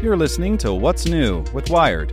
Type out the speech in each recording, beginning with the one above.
You're listening to What's New with Wired.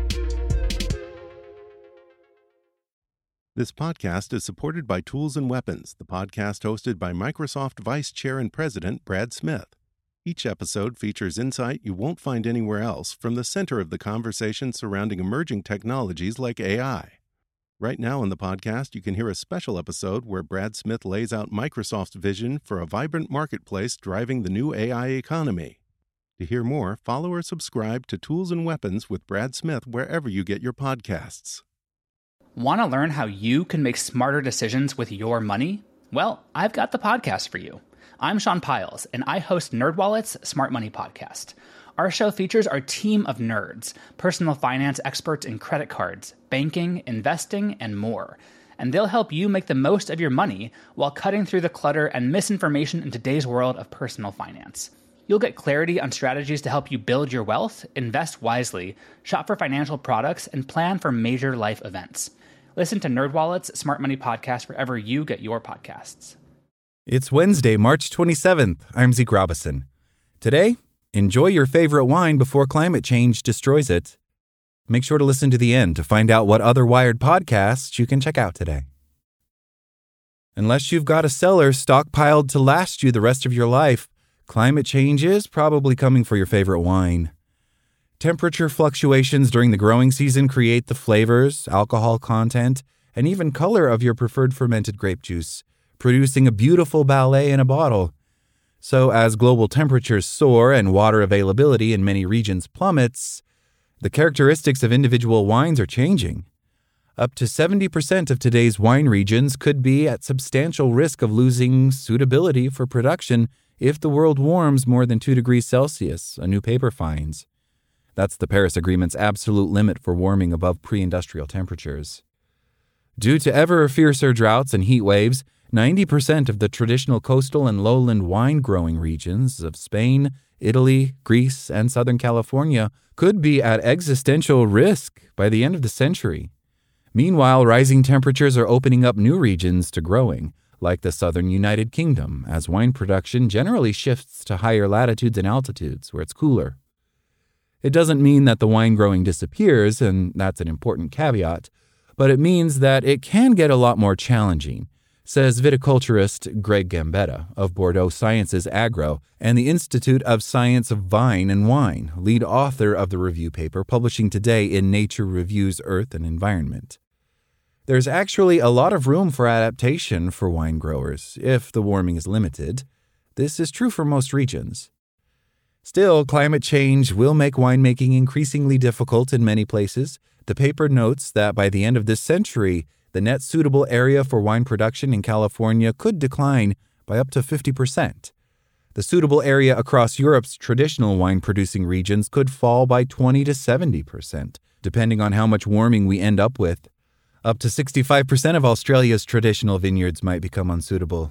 This podcast is supported by Tools and Weapons, the podcast hosted by Microsoft Vice Chair and President Brad Smith. Each episode features insight you won't find anywhere else from the center of the conversation surrounding emerging technologies like AI. Right now in the podcast, you can hear a special episode where Brad Smith lays out Microsoft's vision for a vibrant marketplace driving the new AI economy. To hear more, follow or subscribe to Tools and Weapons with Brad Smith wherever you get your podcasts. Want to learn how you can make smarter decisions with your money? Well, I've got the podcast for you. I'm Sean Piles, and I host NerdWallet's Smart Money Podcast. Our show features our team of nerds, personal finance experts in credit cards, banking, investing, and more. And they'll help you make the most of your money while cutting through the clutter and misinformation in today's world of personal finance. You'll get clarity on strategies to help you build your wealth, invest wisely, shop for financial products, and plan for major life events. Listen to NerdWallet's Smart Money Podcast wherever you get your podcasts. It's Wednesday, March 27th. I'm Zeke Robison. Today, enjoy your favorite wine before climate change destroys it. Make sure to listen to the end to find out what other Wired podcasts you can check out today. Unless you've got a cellar stockpiled to last you the rest of your life, climate change is probably coming for your favorite wine. Temperature fluctuations during the growing season create the flavors, alcohol content, and even color of your preferred fermented grape juice, producing a beautiful ballet in a bottle. So as global temperatures soar and water availability in many regions plummets, the characteristics of individual wines are changing. Up to 70% of today's wine regions could be at substantial risk of losing suitability for production if the world warms more than 2 degrees Celsius, a new paper finds. That's the Paris Agreement's absolute limit for warming above pre-industrial temperatures. Due to ever fiercer droughts and heat waves, 90% of the traditional coastal and lowland wine-growing regions of Spain, Italy, Greece, and Southern California could be at existential risk by the end of the century. Meanwhile, rising temperatures are opening up new regions to growing, like the southern United Kingdom, as wine production generally shifts to higher latitudes and altitudes where it's cooler. It doesn't mean that the wine growing disappears, and that's an important caveat, but it means that it can get a lot more challenging, says viticulturist Greg Gambetta of Bordeaux Sciences Agro and the Institute of Science of Vine and Wine, lead author of the review paper publishing today in Nature Reviews Earth and Environment. There's actually a lot of room for adaptation for wine growers if the warming is limited. This is true for most regions. Still, climate change will make winemaking increasingly difficult in many places. The paper notes that by the end of this century, the net suitable area for wine production in California could decline by up to 50%. The suitable area across Europe's traditional wine-producing regions could fall by 20 to 70%, depending on how much warming we end up with. Up to 65% of Australia's traditional vineyards might become unsuitable.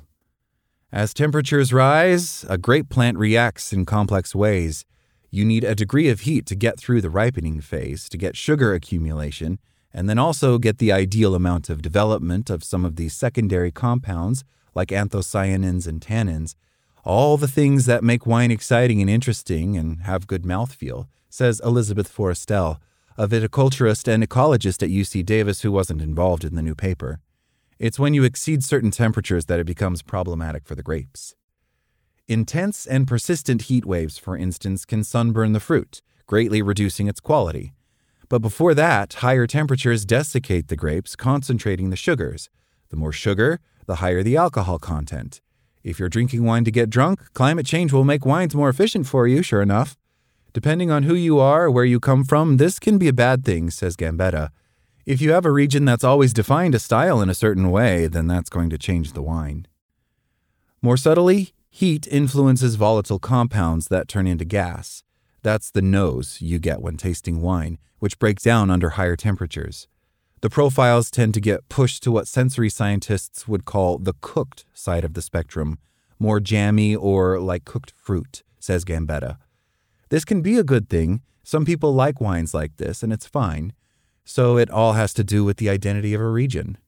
As temperatures rise, a grape plant reacts in complex ways. You need a degree of heat to get through the ripening phase, to get sugar accumulation, and then also get the ideal amount of development of some of these secondary compounds like anthocyanins and tannins, all the things that make wine exciting and interesting and have good mouthfeel, says Elizabeth Forrestel, a viticulturist and ecologist at UC Davis who wasn't involved in the new paper. It's when you exceed certain temperatures that it becomes problematic for the grapes. Intense and persistent heat waves, for instance, can sunburn the fruit, greatly reducing its quality. But before that, higher temperatures desiccate the grapes, concentrating the sugars. The more sugar, the higher the alcohol content. If you're drinking wine to get drunk, climate change will make wines more efficient for you, sure enough. Depending on who you are or where you come from, this can be a bad thing, says Gambetta. If you have a region that's always defined a style in a certain way, then that's going to change the wine. More subtly, heat influences volatile compounds that turn into gas. That's the nose you get when tasting wine, which breaks down under higher temperatures. The profiles tend to get pushed to what sensory scientists would call the cooked side of the spectrum, more jammy or like cooked fruit, says Gambetta. This can be a good thing. Some people like wines like this, and it's fine. So it all has to do with the identity of a region.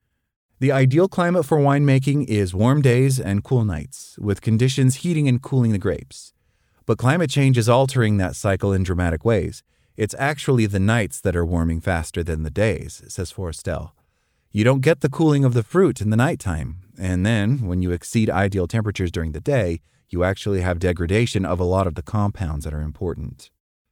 The ideal climate for winemaking is warm days and cool nights, with conditions heating and cooling the grapes. But climate change is altering that cycle in dramatic ways. It's actually the nights that are warming faster than the days, says Forrestel. You don't get the cooling of the fruit in the nighttime, and then, when you exceed ideal temperatures during the day, you actually have degradation of a lot of the compounds that are important.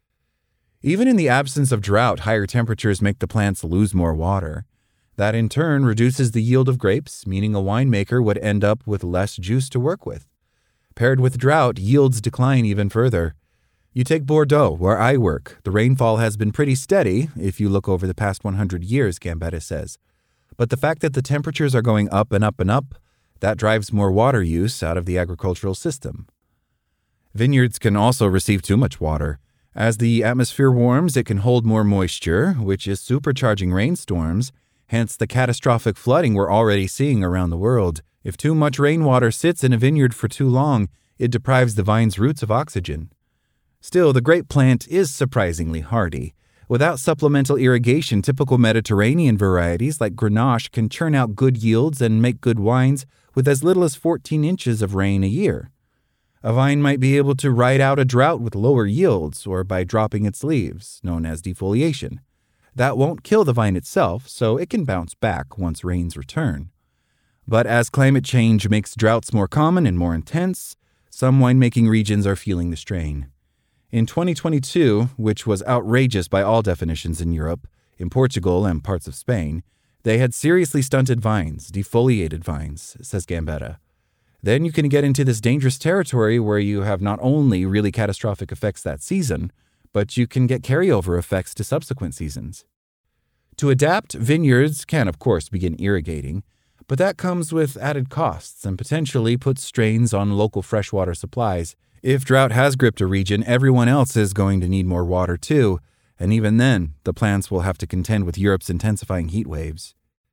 Even in the absence of drought, higher temperatures make the plants lose more water. That in turn reduces the yield of grapes, meaning a winemaker would end up with less juice to work with. Paired with drought, yields decline even further. You take Bordeaux, where I work. The rainfall has been pretty steady if you look over the past 100 years, Gambetta says. But the fact that the temperatures are going up and up and up, that drives more water use out of the agricultural system. Vineyards can also receive too much water. As the atmosphere warms, it can hold more moisture, which is supercharging rainstorms, hence the catastrophic flooding we're already seeing around the world. If too much rainwater sits in a vineyard for too long, it deprives the vine's roots of oxygen. Still, the grape plant is surprisingly hardy. Without supplemental irrigation, typical Mediterranean varieties like Grenache can churn out good yields and make good wines with as little as 14 inches of rain a year. A vine might be able to ride out a drought with lower yields or by dropping its leaves, known as defoliation. That won't kill the vine itself, so it can bounce back once rains return. But as climate change makes droughts more common and more intense, some winemaking regions are feeling the strain. In 2022, which was outrageous by all definitions in Europe, in Portugal and parts of Spain, they had seriously stunted vines, defoliated vines, says Gambetta. Then you can get into this dangerous territory where you have not only really catastrophic effects that season, but you can get carryover effects to subsequent seasons. To adapt, vineyards can, of course, begin irrigating, but that comes with added costs and potentially puts strains on local freshwater supplies. If drought has gripped a region, everyone else is going to need more water too, and even then, the plants will have to contend with Europe's intensifying heat waves.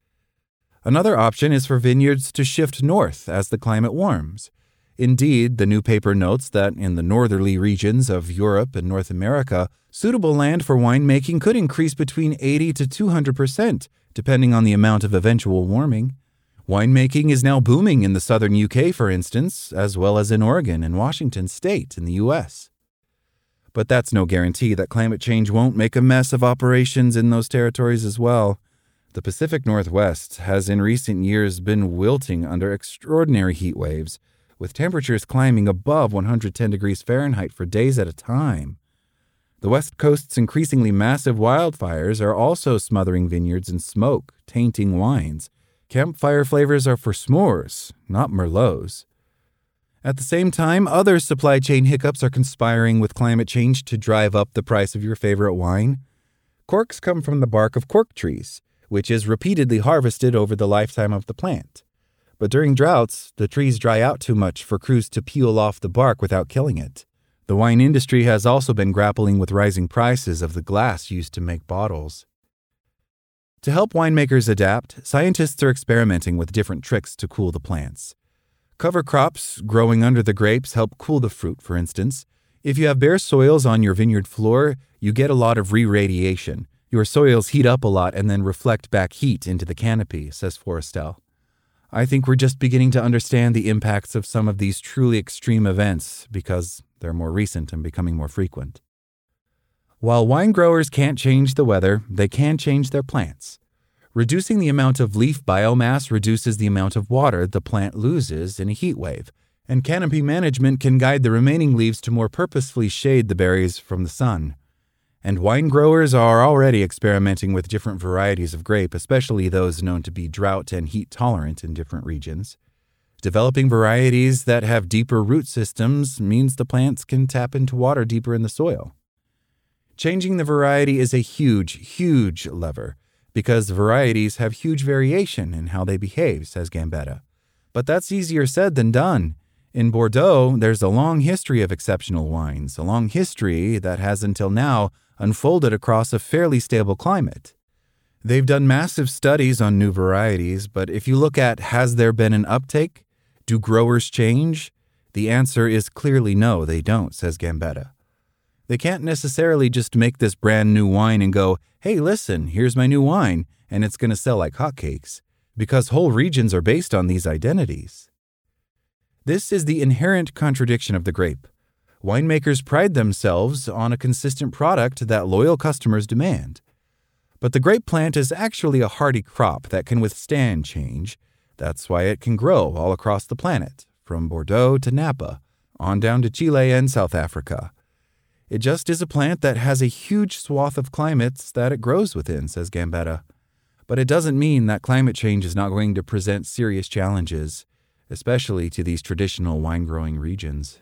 Another option is for vineyards to shift north as the climate warms. Indeed, the new paper notes that in the northerly regions of Europe and North America, suitable land for winemaking could increase between 80 to 200%, depending on the amount of eventual warming. Winemaking is now booming in the southern UK, for instance, as well as in Oregon and Washington state in the US. But that's no guarantee that climate change won't make a mess of operations in those territories as well. The Pacific Northwest has in recent years been wilting under extraordinary heat waves, with temperatures climbing above 110 degrees Fahrenheit for days at a time. The West Coast's increasingly massive wildfires are also smothering vineyards in smoke, tainting wines. Campfire flavors are for s'mores, not Merlots. At the same time, other supply chain hiccups are conspiring with climate change to drive up the price of your favorite wine. Corks come from the bark of cork trees, which is repeatedly harvested over the lifetime of the plant. But during droughts, the trees dry out too much for crews to peel off the bark without killing it. The wine industry has also been grappling with rising prices of the glass used to make bottles. To help winemakers adapt, scientists are experimenting with different tricks to cool the plants. Cover crops growing under the grapes help cool the fruit, for instance. If you have bare soils on your vineyard floor, you get a lot of re-radiation. Your soils heat up a lot and then reflect back heat into the canopy, says Forrestel. I think we're just beginning to understand the impacts of some of these truly extreme events because they're more recent and becoming more frequent. While wine growers can't change the weather, they can change their plants. Reducing the amount of leaf biomass reduces the amount of water the plant loses in a heat wave, and canopy management can guide the remaining leaves to more purposefully shade the berries from the sun. And wine growers are already experimenting with different varieties of grape, especially those known to be drought and heat tolerant in different regions. Developing varieties that have deeper root systems means the plants can tap into water deeper in the soil. Changing the variety is a huge lever, because varieties have huge variation in how they behave, says Gambetta. But that's easier said than done. In Bordeaux, there's a long history of exceptional wines, a long history that has until now unfolded across a fairly stable climate. They've done massive studies on new varieties, but if you look at has there been an uptake? Do growers change? The answer is clearly no, they don't, says Gambetta. They can't necessarily just make this brand new wine and go, hey, listen, here's my new wine, and it's going to sell like hotcakes, because whole regions are based on these identities. This is the inherent contradiction of the grape. Winemakers pride themselves on a consistent product that loyal customers demand. But the grape plant is actually a hardy crop that can withstand change. That's why it can grow all across the planet, from Bordeaux to Napa, on down to Chile and South Africa. It just is a plant that has a huge swath of climates that it grows within, says Gambetta. But it doesn't mean that climate change is not going to present serious challenges, especially to these traditional wine-growing regions.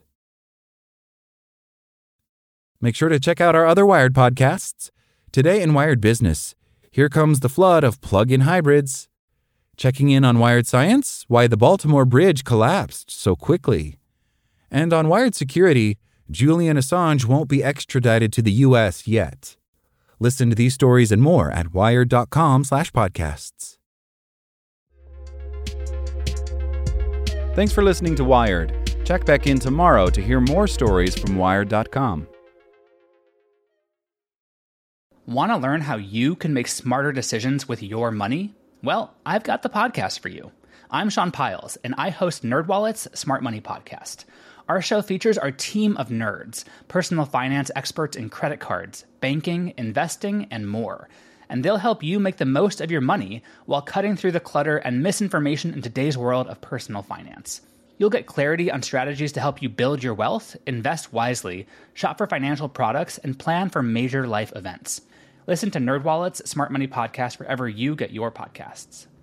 Make sure to check out our other Wired podcasts. Today in Wired Business, here comes the flood of plug-in hybrids. Checking in on Wired Science, why the Baltimore Bridge collapsed so quickly. And on Wired Security, Julian Assange won't be extradited to the U.S. yet. Listen to these stories and more at wired.com/podcasts. Thanks for listening to Wired. Check back in tomorrow to hear more stories from Wired.com. Want to learn how you can make smarter decisions with your money? Well, I've got the podcast for you. I'm Sean Piles, and I host NerdWallet's Smart Money Podcast. Our show features our team of nerds, personal finance experts in credit cards, banking, investing, and more. And they'll help you make the most of your money while cutting through the clutter and misinformation in today's world of personal finance. You'll get clarity on strategies to help you build your wealth, invest wisely, shop for financial products, and plan for major life events. Listen to NerdWallet's Smart Money Podcast wherever you get your podcasts.